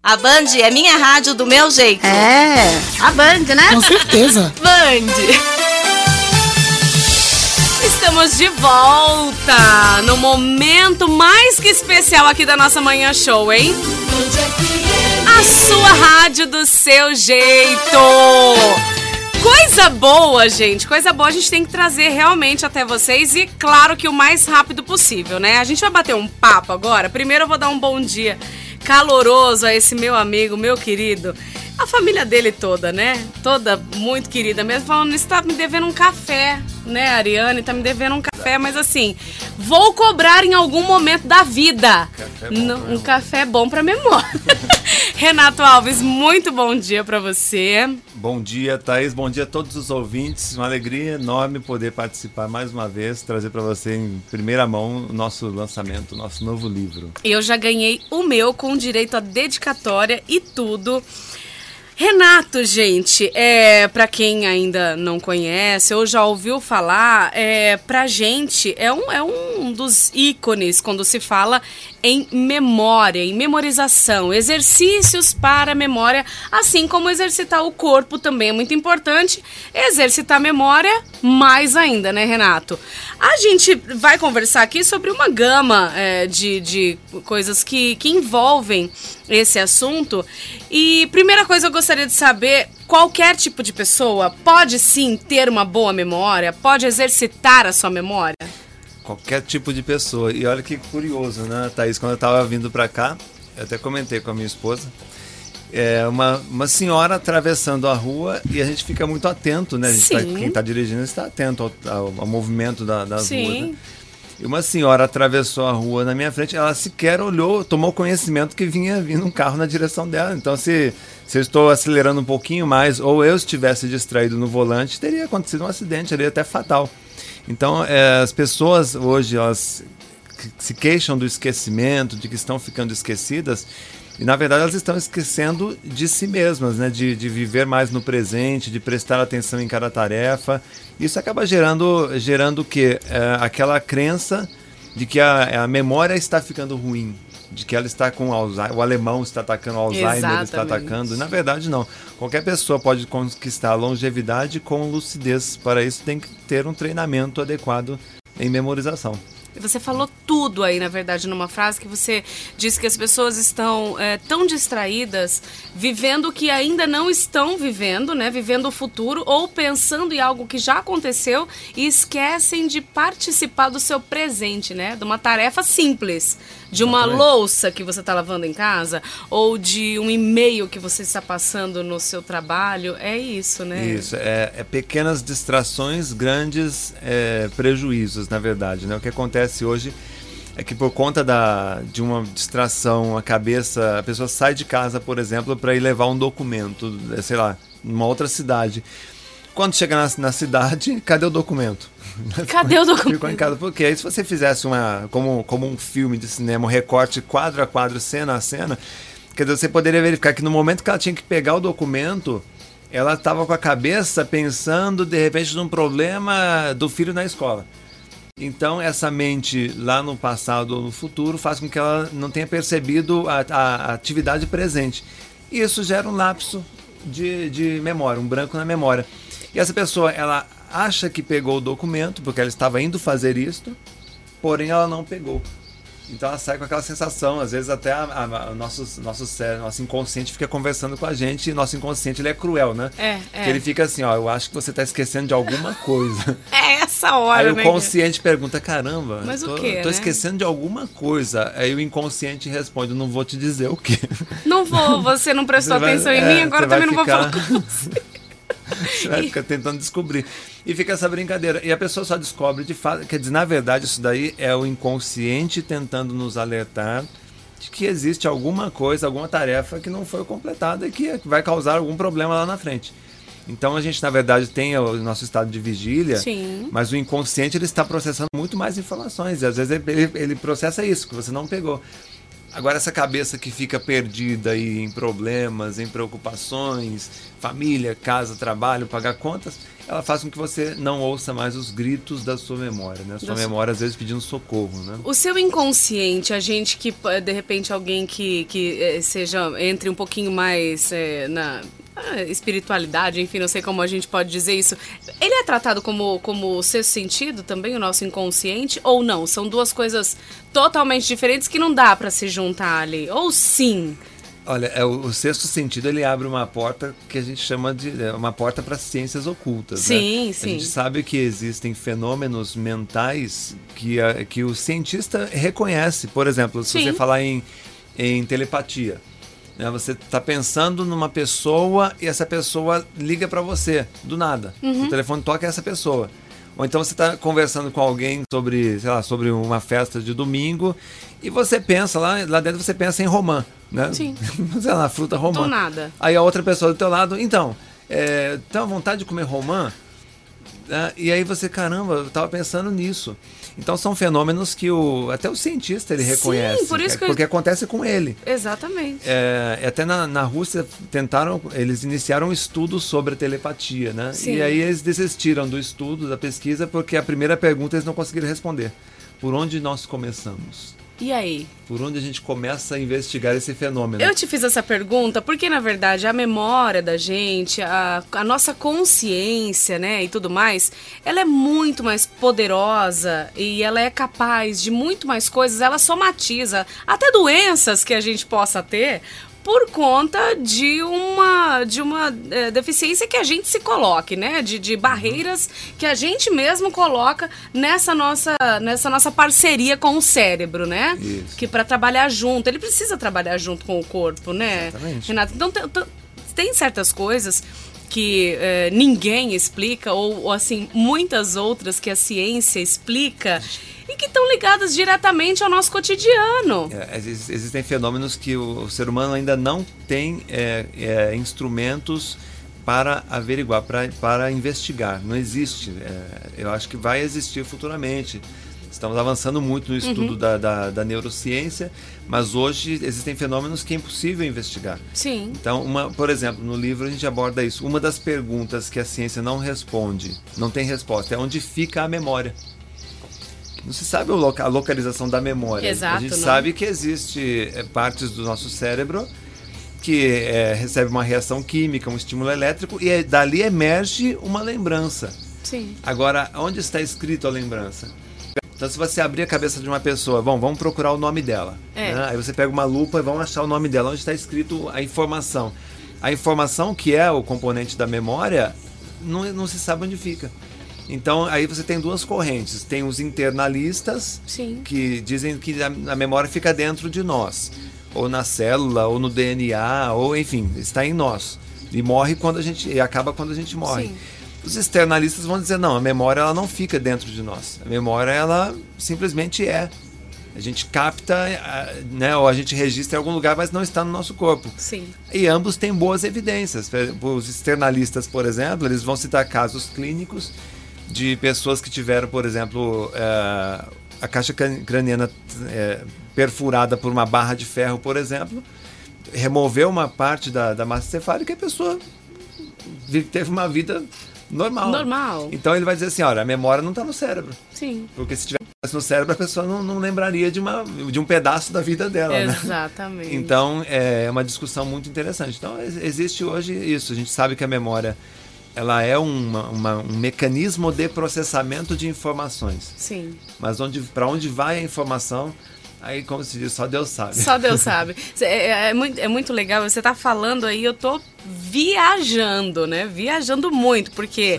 A Band é minha rádio do meu jeito. É, a Band, né? Com certeza. Band. Estamos de volta no momento mais que especial aqui da nossa Manhã Show, hein? A sua rádio do seu jeito. Coisa boa, gente. Coisa boa a gente tem que trazer realmente até vocês e claro que o mais rápido possível, né? A gente vai bater um papo agora. Primeiro eu vou dar um bom dia caloroso a esse meu amigo, meu querido. A família dele toda, né? Toda muito querida mesmo. Falando isso, tá me devendo um café, né, Ariane? Tá me devendo um café, mas assim, vou cobrar em algum momento da vida. Um café bom pra memória. Renato Alves, muito bom dia pra você. Bom dia, Thaís. Bom dia a todos os ouvintes. Uma alegria enorme poder participar mais uma vez, trazer para você em primeira mão o nosso lançamento, o nosso novo livro. Eu já ganhei o meu com direito à dedicatória e tudo. Renato, gente, pra quem ainda não conhece ou já ouviu falar, pra gente é um dos ícones quando se fala em memória, em memorização, exercícios para a memória, assim como exercitar o corpo também é muito importante, exercitar a memória mais ainda, né, Renato? A gente vai conversar aqui sobre uma gama de coisas que envolvem esse assunto. E primeira coisa eu gostaria de saber, qualquer tipo de pessoa pode sim ter uma boa memória, pode exercitar a sua memória? Qualquer tipo de pessoa. E olha que curioso, né, Thaís? Quando eu estava vindo para cá, eu até comentei com a minha esposa, uma senhora atravessando a rua e a gente fica muito atento, né? Quem está dirigindo está atento ao movimento das ruas, né? E uma senhora atravessou a rua na minha frente, ela sequer olhou, tomou conhecimento que vinha vindo um carro na direção dela. Então, se eu estou acelerando um pouquinho mais ou eu estivesse distraído no volante, teria acontecido um acidente, seria até fatal. Então, as pessoas hoje, elas se queixam do esquecimento, de que estão ficando esquecidas, e na verdade elas estão esquecendo de si mesmas, né? De viver mais no presente, de prestar atenção em cada tarefa. Isso acaba gerando o quê? Aquela crença de que a memória está ficando ruim, de que ela está com Alzheimer, o alemão está atacando, o Alzheimer Exatamente. Está atacando. Na verdade, não. Qualquer pessoa pode conquistar a longevidade com lucidez. Para isso tem que ter um treinamento adequado em memorização. Você falou tudo aí, na verdade, numa frase que você disse que as pessoas estão tão distraídas, vivendo o que ainda não estão vivendo, né? Vivendo o futuro ou pensando em algo que já aconteceu e esquecem de participar do seu presente, né? De uma tarefa simples, de uma louça que você está lavando em casa ou de um e-mail que você está passando no seu trabalho. É isso, né? Isso, pequenas distrações, grandes prejuízos, na verdade, né? O que acontece hoje é que por conta de uma distração, a pessoa sai de casa, por exemplo, para ir levar um documento, sei lá, numa outra cidade. Quando chega na cidade, cadê o documento? Cadê o documento? Ficou em casa. Porque aí se você fizesse como um filme de cinema, um recorte quadro a quadro, cena a cena, quer dizer, você poderia verificar que no momento que ela tinha que pegar o documento, ela estava com a cabeça pensando, de repente, num problema do filho na escola. Então, essa mente lá no passado ou no futuro faz com que ela não tenha percebido a atividade presente. E isso gera um lapso de memória, um branco na memória. E essa pessoa, ela acha que pegou o documento, porque ela estava indo fazer isto, porém ela não pegou. Então ela sai com aquela sensação, às vezes até nosso inconsciente fica conversando com a gente, e nosso inconsciente ele é cruel, né? Porque ele fica assim, eu acho que você está esquecendo de alguma coisa. Essa hora, né? Aí o consciente pergunta, caramba, mas o quê, tô esquecendo de alguma coisa. Aí o inconsciente responde, não vou te dizer o quê. Não vou, você não prestou atenção em mim, agora eu também não vou falar com você. Você vai ficar tentando descobrir. E fica essa brincadeira. E a pessoa só descobre de fato. Quer dizer, na verdade, isso daí é o inconsciente tentando nos alertar de que existe alguma coisa, alguma tarefa que não foi completada e que vai causar algum problema lá na frente. Então a gente, na verdade, tem o nosso estado de vigília, Sim. mas o inconsciente ele está processando muito mais informações. E às vezes ele processa isso, que você não pegou. Agora, essa cabeça que fica perdida aí em problemas, em preocupações, família, casa, trabalho, pagar contas, ela faz com que você não ouça mais os gritos da sua memória, né? Sua memória às vezes pedindo socorro, né? O seu inconsciente, a gente que, de repente, alguém que seja, entre um pouquinho mais na espiritualidade, enfim, não sei como a gente pode dizer isso, ele é tratado como sexto sentido também, o nosso inconsciente, ou não? São duas coisas totalmente diferentes que não dá para se juntar ali, ou sim? Olha, o sexto sentido, ele abre uma porta que a gente chama de uma porta para ciências ocultas. Sim, né? sim. A gente sabe que existem fenômenos mentais que o cientista reconhece. Por exemplo, se você falar em telepatia, né? Você está pensando numa pessoa e essa pessoa liga para você, do nada. O telefone toca essa pessoa. Ou então você está conversando com alguém sobre, sei lá, sobre uma festa de domingo e você pensa, lá dentro você pensa em romã, né? Sim. Sei lá, fruta romã. Do nada. Aí a outra pessoa do teu lado, então, tem uma vontade de comer romã? E aí você, caramba, eu estava pensando nisso. Então são fenômenos que até o cientista ele reconhece. Sim, por isso porque acontece com ele. Exatamente. Até na Rússia eles iniciaram um estudo sobre a telepatia, né? Sim. E aí eles desistiram do estudo, da pesquisa, porque a primeira pergunta eles não conseguiram responder. Por onde nós começamos? E aí? Por onde a gente começa a investigar esse fenômeno? Eu te fiz essa pergunta porque, na verdade, a memória da gente, a nossa consciência, né, e tudo mais, ela é muito mais poderosa e ela é capaz de muito mais coisas, ela somatiza até doenças que a gente possa ter por conta de uma deficiência que a gente se coloque, né? De barreiras que a gente mesmo coloca nessa nossa parceria com o cérebro, né? Isso. Que para trabalhar junto, ele precisa trabalhar junto com o corpo, né? Exatamente. Renato, então tem certas coisas que ninguém explica, ou assim, muitas outras que a ciência explica e que estão ligadas diretamente ao nosso cotidiano. Existem fenômenos que o ser humano ainda não tem instrumentos para averiguar, para investigar. Não existe. Eu acho que vai existir futuramente. Estamos avançando muito no estudo da neurociência, mas hoje existem fenômenos que é impossível investigar. Sim. Então, por exemplo, no livro a gente aborda isso. Uma das perguntas que a ciência não responde, não tem resposta, é onde fica a memória. Não se sabe a localização da memória. Exato, a gente não. sabe que existe partes do nosso cérebro que recebe uma reação química, um estímulo elétrico, e dali emerge uma lembrança. Sim. Agora, onde está escrito a lembrança? Então, se você abrir a cabeça de uma pessoa, vamos procurar o nome dela. Né? Aí você pega uma lupa e vão achar o nome dela, onde está escrito a informação. A informação, que é o componente da memória, não se sabe onde fica. Então, aí você tem duas correntes. Tem os internalistas, Sim. que dizem que a memória fica dentro de nós. Ou na célula, ou no DNA, ou enfim, está em nós. E acaba quando a gente morre. Sim. Os externalistas vão dizer, não, a memória ela não fica dentro de nós. A memória, ela simplesmente é. A gente capta, né, ou a gente registra em algum lugar, mas não está no nosso corpo. Sim. E ambos têm boas evidências. Os externalistas, por exemplo, eles vão citar casos clínicos de pessoas que tiveram, por exemplo, a caixa craniana perfurada por uma barra de ferro, por exemplo, removeu uma parte da massa encefálica e a pessoa teve uma vida normal. Então ele vai dizer assim, olha, a memória não está no cérebro. Sim. Porque se tivesse no cérebro, a pessoa não lembraria de um pedaço da vida dela. Exatamente. Né? Então é uma discussão muito interessante. Então existe hoje isso. A gente sabe que a memória ela é um mecanismo de processamento de informações. Sim. Mas para onde vai a informação, aí, como se diz, só Deus sabe. Só Deus sabe. É muito legal, você tá falando aí, eu tô viajando, né? Viajando muito, porque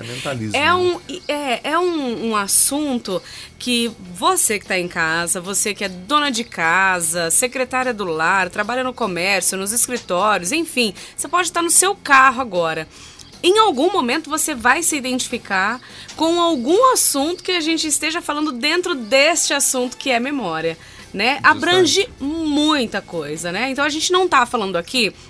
é um assunto que você que tá em casa, você que é dona de casa, secretária do lar, trabalha no comércio, nos escritórios, enfim, você pode estar no seu carro agora. Em algum momento você vai se identificar com algum assunto que a gente esteja falando dentro deste assunto que é memória, né? Abrange muita coisa, né? Então a gente não tá falando aqui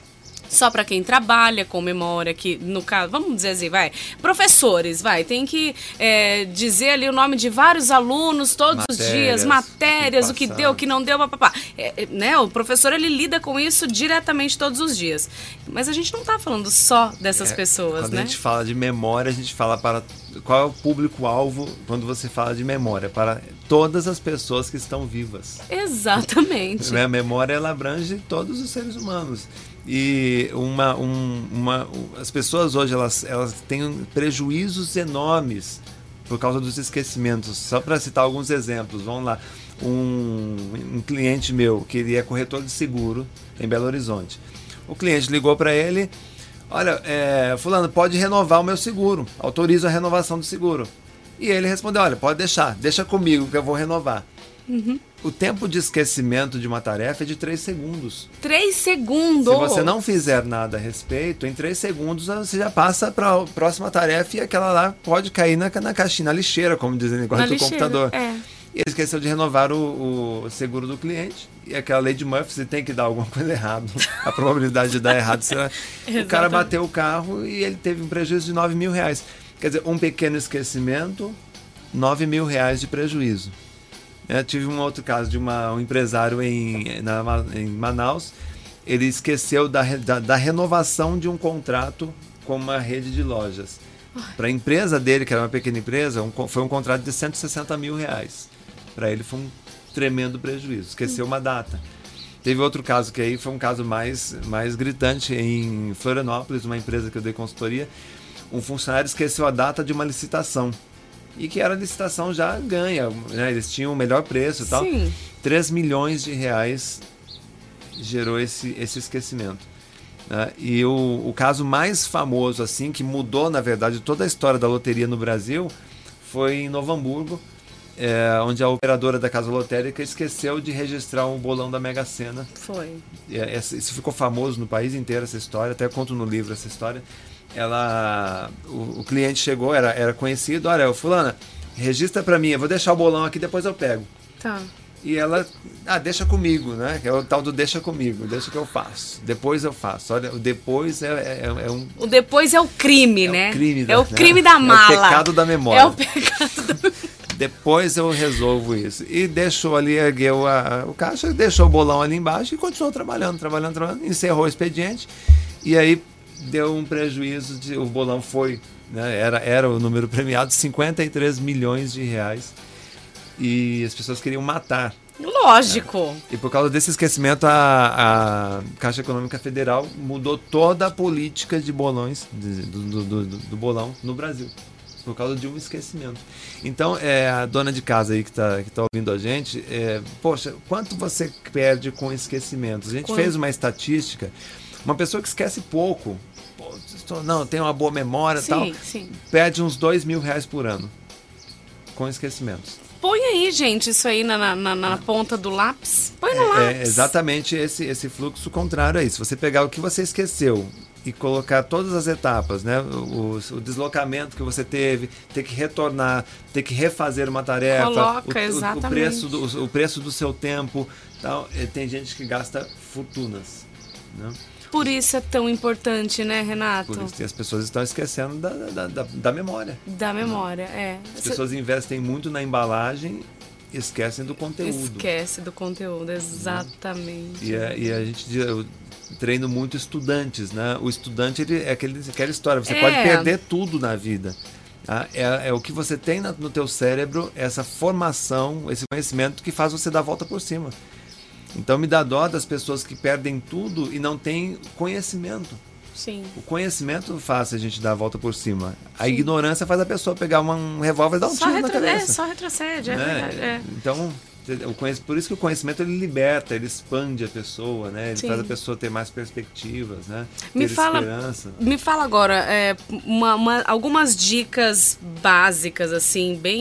só para quem trabalha com memória, que no caso, vamos dizer assim, professores, tem que dizer ali o nome de vários alunos todos os dias, matérias, o que deu, o que não deu, papapá. Né? O professor, ele lida com isso diretamente todos os dias. Mas a gente não tá falando só dessas pessoas, quando né? A gente fala de memória, a gente fala para qual é o público-alvo quando você fala de memória, para todas as pessoas que estão vivas. Exatamente. A memória, ela abrange todos os seres humanos. E as pessoas hoje, elas têm prejuízos enormes por causa dos esquecimentos. Só para citar alguns exemplos, vamos lá. Um cliente meu, que ele é corretor de seguro em Belo Horizonte. O cliente ligou para ele: olha, fulano, pode renovar o meu seguro, autorizo a renovação do seguro. E ele respondeu: olha, pode deixa comigo que eu vou renovar. Uhum. O tempo de esquecimento de uma tarefa é de 3 segundos. 3 segundos? Se você não fizer nada a respeito, em 3 segundos você já passa para a próxima tarefa e aquela lá pode cair na caixinha, na lixeira, como dizem agora do computador. E ele esqueceu de renovar o seguro do cliente. E aquela lei de Murphy, você tem que dar alguma coisa errada. A probabilidade de dar errado será... O cara bateu o carro e ele teve um prejuízo de R$9.000. Quer dizer, um pequeno esquecimento, R$9.000 de prejuízo. Eu tive um outro caso de um empresário em Manaus. Ele esqueceu da renovação de um contrato com uma rede de lojas. Para a empresa dele, que era uma pequena empresa, foi um contrato de R$160 mil. Para ele foi um tremendo prejuízo. Esqueceu uma data. Teve outro caso que aí foi um caso mais gritante em Florianópolis, uma empresa que eu dei consultoria. Um funcionário esqueceu a data de uma licitação. E que era a licitação já ganha, né? Eles tinham o melhor preço e tal. Sim. R$3 milhões gerou esse esquecimento. Né? E o caso mais famoso, assim, que mudou, na verdade, toda a história da loteria no Brasil, foi em Novo Hamburgo, onde a operadora da casa lotérica esqueceu de registrar um bolão da Mega Sena. Foi. Isso ficou famoso no país inteiro, essa história, até conto no livro essa história. O cliente chegou, era conhecido: olha, fulana, registra pra mim, eu vou deixar o bolão aqui, depois eu pego. Tá. E ela, deixa comigo, né? Que é o tal do deixa comigo, deixa que eu faço. Depois eu faço. Olha, o depois é um... O depois é o crime, né? O crime o crime da mala. É o pecado da memória. É o pecado da... Depois eu resolvo isso. E deixou ali, ergueu o caixa, deixou o bolão ali embaixo e continuou trabalhando. Encerrou o expediente. E aí deu um prejuízo, o bolão foi, né? Era o número premiado, R$53 milhões. E as pessoas queriam matar. Lógico. E por causa desse esquecimento, a Caixa Econômica Federal mudou toda a política de bolões, do bolão no Brasil. Por causa de um esquecimento. Então, a dona de casa aí que tá ouvindo a gente, poxa, quanto você perde com esquecimentos? A gente fez uma estatística, uma pessoa que esquece pouco, tem uma boa memória e tal, perde uns R$2.000 por ano com esquecimentos. Põe aí, gente, isso aí na ponta do lápis. Põe no lápis. É exatamente esse fluxo contrário a isso. Você pegar o que você esqueceu e colocar todas as etapas, né? O deslocamento que você teve, ter que retornar, ter que refazer uma tarefa, coloca, exatamente. O preço do seu tempo, tal. Tem gente que gasta fortunas, né? Por isso é tão importante, né, Renato? Por isso que as pessoas estão esquecendo da memória. Da memória, As pessoas investem muito na embalagem e esquecem do conteúdo. Esquece do conteúdo, exatamente. E a gente... Eu treino muito estudantes, né? O estudante, ele é aquela história, você pode perder tudo na vida. Tá? É o que você tem no teu cérebro, essa formação, esse conhecimento que faz você dar a volta por cima. Então me dá dó das pessoas que perdem tudo e não têm conhecimento. Sim. O conhecimento faz a gente dar a volta por cima. A ignorância faz a pessoa pegar um revólver e dar um tiro na cabeça. Só retrocede, é verdade. Então, por isso que o conhecimento, ele liberta, ele expande a pessoa, né? Ele faz a pessoa ter mais perspectivas, né? Ter esperança. Me fala agora, algumas dicas básicas, assim, bem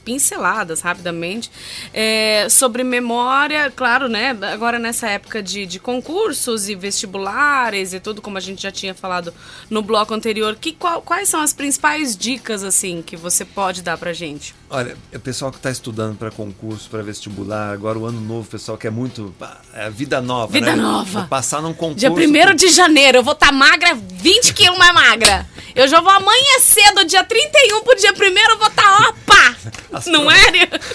pinceladas rapidamente sobre memória, claro, né? Agora nessa época de concursos e vestibulares e tudo, como a gente já tinha falado no bloco anterior, quais são as principais dicas, assim, que você pode dar pra gente? Olha, o pessoal que está estudando para concurso, para vestibular, agora o ano novo, o pessoal quer muito vida nova, Vida né? nova. Vou passar num concurso. Dia 1º de janeiro, eu vou estar magra, 20 quilos mais magra. Eu já vou amanhecer do dia 31 pro dia 1º, eu vou estar, opa! Não é?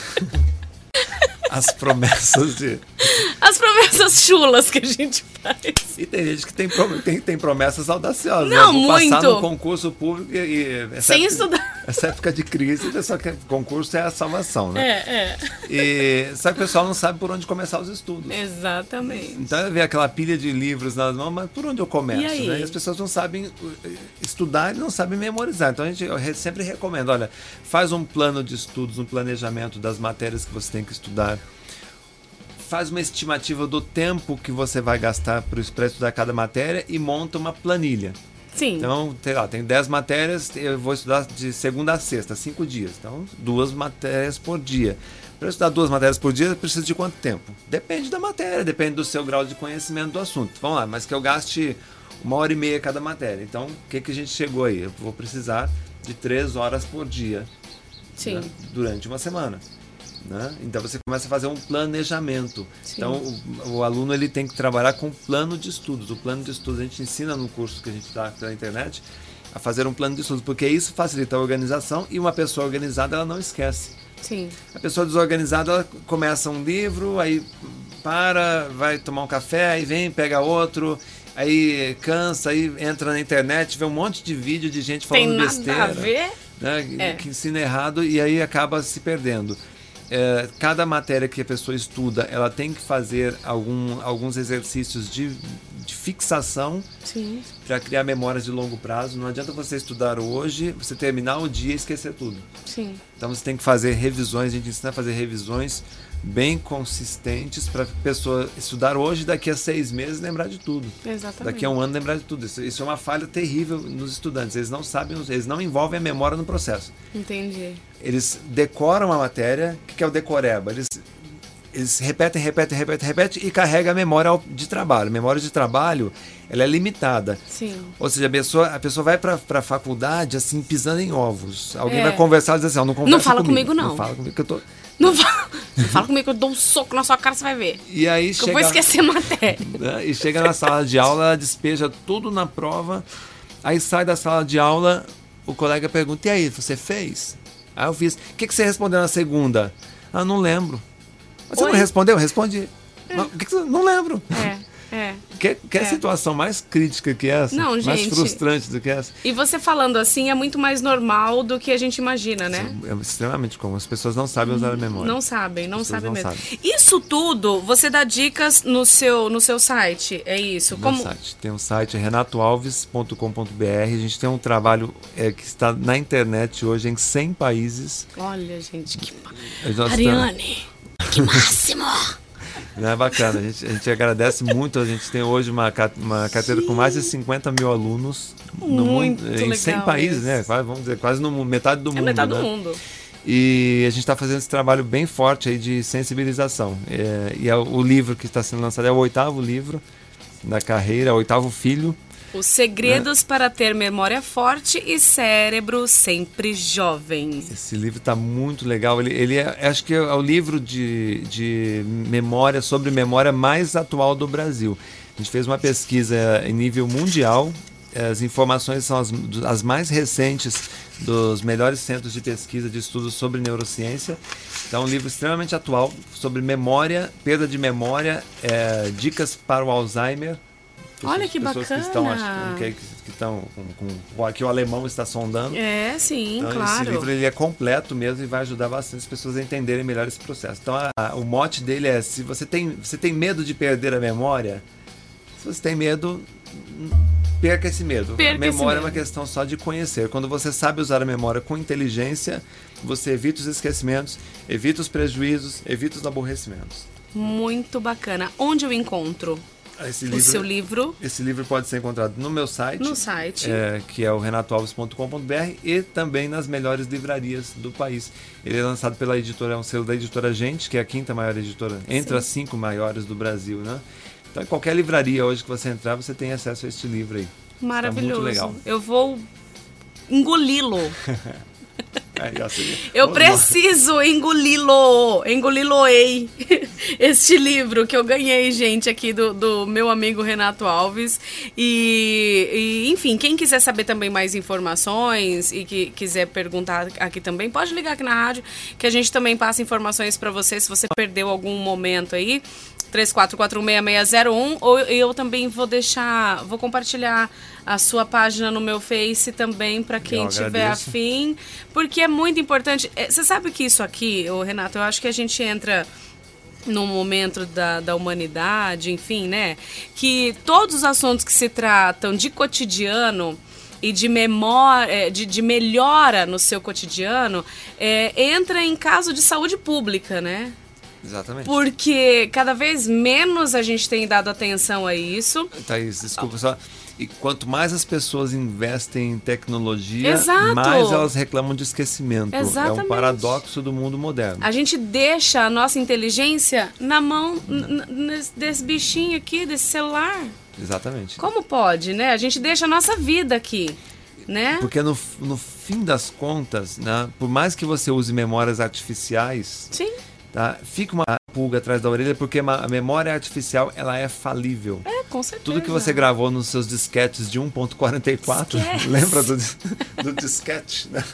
As promessas de... As promessas chulas que a gente faz. E tem gente que tem promessas audaciosas. Não, né? Vou muito. passar no concurso público sem estudar. Essa época de crise, o pessoal quer concurso é a salvação, né? Só que o pessoal não sabe por onde começar os estudos. Exatamente. Então, vê aquela pilha de livros nas mãos, mas por onde eu começo? E aí? Né? E as pessoas não sabem estudar e não sabem memorizar. Então, eu sempre recomendo, olha, faz um plano de estudos, um planejamento das matérias que você tem que estudar. Faz uma estimativa do tempo que você vai gastar para estudar cada matéria e monta uma planilha. Sim. Então, tem 10 matérias, eu vou estudar de segunda a sexta, 5 dias. Então, 2 matérias por dia. Para estudar 2 matérias por dia, precisa de quanto tempo? Depende da matéria, depende do seu grau de conhecimento do assunto. Vamos lá, mas que eu gaste 1h30 cada matéria. Então, o que a gente chegou aí? Eu vou precisar de 3 horas por dia. Sim. Né? Durante uma semana. Né? Então você começa a fazer um planejamento. Sim. Então o aluno ele tem que trabalhar com plano de estudos. O plano de estudos a gente ensina no curso que a gente dá pela internet a fazer um plano de estudos, porque isso facilita a organização e uma pessoa organizada ela não esquece. Sim. A pessoa desorganizada ela começa um livro, aí vai tomar um café, aí vem, pega outro, aí cansa, aí entra na internet, vê um monte de vídeo de gente falando besteira. Tem nada a ver? Né, que ensina errado e aí acaba se perdendo. Cada matéria que a pessoa estuda, ela tem que fazer alguns exercícios de fixação para criar memórias de longo prazo. Não adianta você estudar hoje, você terminar o dia e esquecer tudo. Sim. Então você tem que fazer revisões, a gente ensina a fazer revisões bem consistentes para a pessoa estudar hoje e daqui a 6 meses lembrar de tudo. Exatamente. Daqui a 1 ano lembrar de tudo. Isso é uma falha terrível nos estudantes. Eles não sabem, eles não envolvem a memória no processo. Entendi. Eles decoram a matéria. O que é o decoreba? Eles repetem e carregam a memória de trabalho. A memória de trabalho, ela é limitada. Sim. Ou seja, a pessoa vai para a faculdade assim, pisando em ovos. Alguém vai conversar e diz assim, não fala comigo não. Não fala comigo que eu tô... Não fala comigo que eu dou um soco na sua cara, você vai ver. E aí eu vou esquecer a matéria. Né? E chega na sala de aula, ela despeja tudo na prova. Aí sai da sala de aula, o colega pergunta, e aí, você fez? Aí eu fiz. O que você respondeu na segunda? Ah, não lembro. Mas você não respondeu? Respondi. Não lembro. Que situação mais crítica que essa? Não, mais gente, frustrante do que essa? E você falando assim é muito mais normal do que a gente imagina, né? É extremamente comum. As pessoas não sabem usar a memória. Não sabem mesmo. Sabem. Isso tudo, você dá dicas no seu site, é isso? No site. Tem um site, renatoalves.com.br. A gente tem um trabalho que está na internet hoje em 100 países. Olha, gente, que... Ariane, que máximo! É bacana, a gente agradece muito. A gente tem hoje uma carteira com mais de 50 mil alunos no mundo, em 100 países, né? Vamos dizer, quase metade do mundo. Metade né? do mundo. E a gente está fazendo esse trabalho bem forte aí de sensibilização. O livro que está sendo lançado é o 8º livro da carreira, o 8º filho. Os segredos para ter memória forte e cérebro sempre jovem. Esse livro está muito legal. Ele acho que é o livro de memória, sobre memória mais atual do Brasil. A gente fez uma pesquisa em nível mundial. As informações são as mais recentes dos melhores centros de pesquisa de estudos sobre neurociência. Então, é um livro extremamente atual sobre memória, perda de memória, dicas para o Alzheimer. Olha que pessoas bacana. Que estão achando que estão que o alemão está sondando. Sim, então, claro. Esse livro ele é completo mesmo e vai ajudar bastante as pessoas a entenderem melhor esse processo. Então o mote dele é: se você tem medo de perder a memória, se você tem medo, perca esse medo. A memória é uma questão só de conhecer. Quando você sabe usar a memória com inteligência, você evita os esquecimentos, evita os prejuízos, evita os aborrecimentos. Muito bacana. Onde eu encontro? o seu livro. Esse livro pode ser encontrado no meu site. No site. Que é o renatoalves.com.br e também nas melhores livrarias do país. Ele é lançado pela editora, é um selo da editora Gente, que é a 5ª maior editora, entre as 5 maiores do Brasil, né? Então, em qualquer livraria hoje que você entrar, você tem acesso a este livro aí. Maravilhoso. Tá muito legal. Eu vou engoli-lo. Assim, eu preciso engoli-lo-ei este livro que eu ganhei, gente, aqui do meu amigo Renato Alves. E enfim, quem quiser saber também mais informações e que quiser perguntar aqui também, pode ligar aqui na rádio, que a gente também passa informações para você, se você perdeu algum momento aí. 34416601, ou eu também vou compartilhar a sua página no meu Face também para quem tiver afim, porque é muito importante. Você sabe que isso aqui, Renato, eu acho que a gente entra num momento da humanidade, enfim, né, que todos os assuntos que se tratam de cotidiano e de memória, de melhora no seu cotidiano, entra em caso de saúde pública, né? Exatamente. Porque cada vez menos a gente tem dado atenção a isso. Thaís, desculpa só. E quanto mais as pessoas investem em tecnologia, Exato. mais elas reclamam de esquecimento. Exatamente. É um paradoxo do mundo moderno. A gente deixa a nossa inteligência na mão desse bichinho aqui, desse celular. Exatamente. Como pode, né? A gente deixa a nossa vida aqui, né? Porque no fim das contas, né, por mais que você use memórias artificiais... Sim. Tá? Fica uma pulga atrás da orelha, porque a memória artificial, ela é falível. Com certeza. Tudo que você gravou nos seus disquetes de 1.44, lembra do disquete? Né?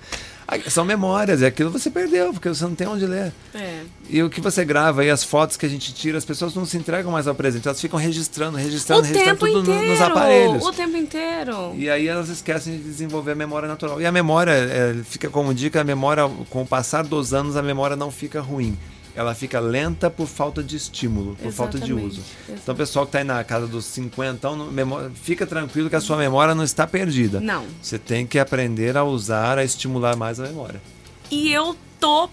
São memórias, e aquilo você perdeu, porque você não tem onde ler. E o que você grava e as fotos que a gente tira, as pessoas não se entregam mais ao presente, elas ficam registrando tudo nos aparelhos. O tempo inteiro. E aí elas esquecem de desenvolver a memória natural. E a memória, fica como dica, a memória, com o passar dos anos, a memória não fica ruim. Ela fica lenta por falta de estímulo, por falta de uso. Então o pessoal que está aí na casa dos 50, fica tranquilo que a sua memória não está perdida. Não. Você tem que aprender a usar, a estimular mais a memória. E eu tô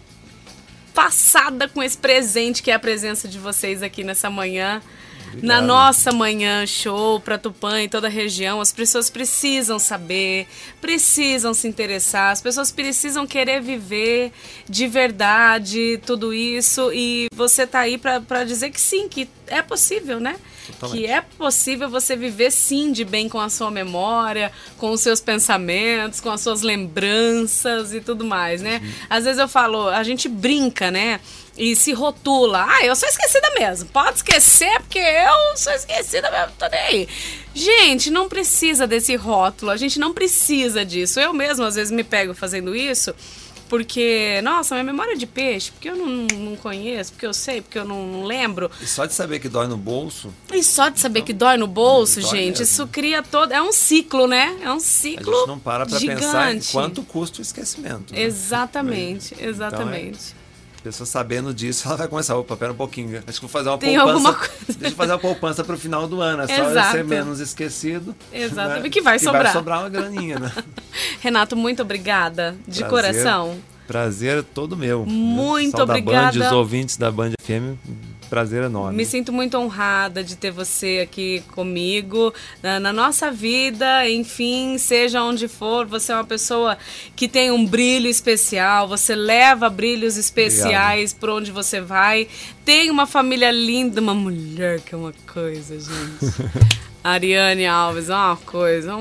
passada com esse presente que é a presença de vocês aqui nessa manhã. Obrigado. Na nossa manhã show para Tupã e toda a região. As pessoas precisam saber, precisam se interessar, as pessoas precisam querer viver de verdade tudo isso, e você tá aí para dizer que sim, que é possível, né? Totalmente. Que é possível você viver sim de bem com a sua memória, com os seus pensamentos, com as suas lembranças e tudo mais, né? Às vezes eu falo, a gente brinca, né? E se rotula. Eu sou esquecida mesmo. Pode esquecer, porque eu sou esquecida mesmo. Tô nem aí. Gente, não precisa desse rótulo. A gente não precisa disso. Eu mesmo, às vezes, me pego fazendo isso. Porque, nossa, minha memória é de peixe. Porque eu não conheço, porque eu sei, porque eu não lembro. E só de saber que dói no bolso... Que dói no bolso, dói gente, mesmo. Isso cria todo... É um ciclo, né? É um ciclo A gente não para pra gigante. pensar em quanto custa o esquecimento. Né? Exatamente. Então, a pessoa sabendo disso, ela vai começar, pera um pouquinho, acho que vou fazer uma Tem poupança. Alguma coisa. Deixa eu fazer uma poupança pro final do ano, é só eu ser menos esquecido. Exatamente, Né? que vai sobrar. Vai sobrar uma graninha, né? Renato, muito obrigada, de coração. Prazer todo meu. Muito Só obrigada. Da Band, os ouvintes da Band FM, prazer enorme. Me sinto muito honrada de ter você aqui comigo, na nossa vida, enfim, seja onde for, você é uma pessoa que tem um brilho especial, você leva brilhos especiais por onde você vai, tem uma família linda, uma mulher que é uma coisa, gente. Ariane Alves é uma coisa,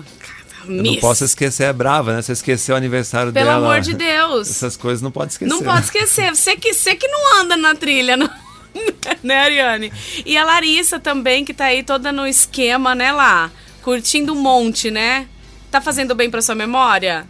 eu não posso esquecer, é brava, né? Você esqueceu o aniversário dela. Pelo amor de Deus. Essas coisas não pode esquecer. Não pode esquecer. Você que não anda na trilha, não. Né, Ariane? E a Larissa também, que tá aí toda no esquema, né, lá? Curtindo um monte, né? Tá fazendo bem pra sua memória?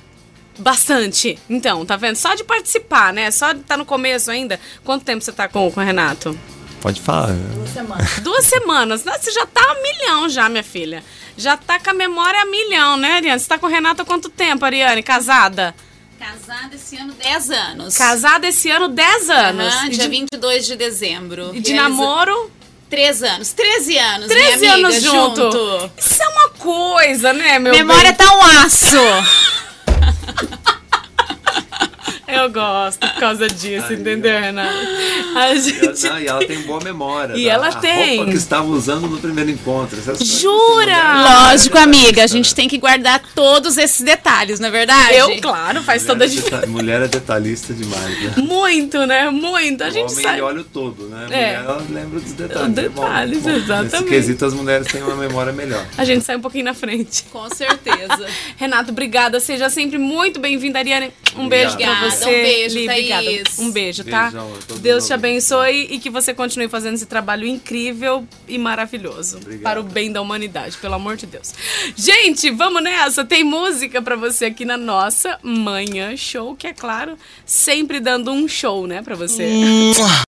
Bastante. Então, tá vendo? Só de participar, né? Só de estar no começo ainda. Quanto tempo você tá com o Renato? Pode falar. 2 semanas. 2 semanas. Você já tá a milhão já, minha filha. Já tá com a memória a milhão, né, Ariane? Você tá com o Renato há quanto tempo, Ariane? Casada? Casada esse ano 10 anos. Casada esse ano 10 anos. Dia 22 de dezembro. E de namoro? 3 anos. 13 anos, 13 minha amiga, anos junto. Isso é uma coisa, né, meu Memória bem? tá um aço. Eu gosto por causa disso, entendeu, Renato? A gente... E ela tem boa memória. E ela a tem. roupa que estava usando no primeiro encontro. Jura? Lógico, amiga, a gente tem que guardar todos esses detalhes, não é verdade? Claro, faz toda a diferença. Mulher é detalhista demais, né? Muito, né? Muito. A gente o homem sabe. olha o todo, né? A mulher, ela lembra dos detalhes. Detalhes, Bom, exatamente. nesse quesito, as mulheres têm uma memória melhor. A gente sai um pouquinho na frente. Com certeza. Renato, obrigada. Seja sempre muito bem-vinda, Ariane. Um beijo pra Obrigada, você. um beijo, Li, Thaís. obrigada. Um beijo, tá? Beijão, todo Deus mundo. te abençoe e que você continue fazendo esse trabalho incrível e maravilhoso. Obrigado. Para o bem da humanidade, pelo amor de Deus. Gente, vamos nessa. Tem música pra você aqui na nossa Manhã Show, que é claro, sempre dando um show, né, pra você.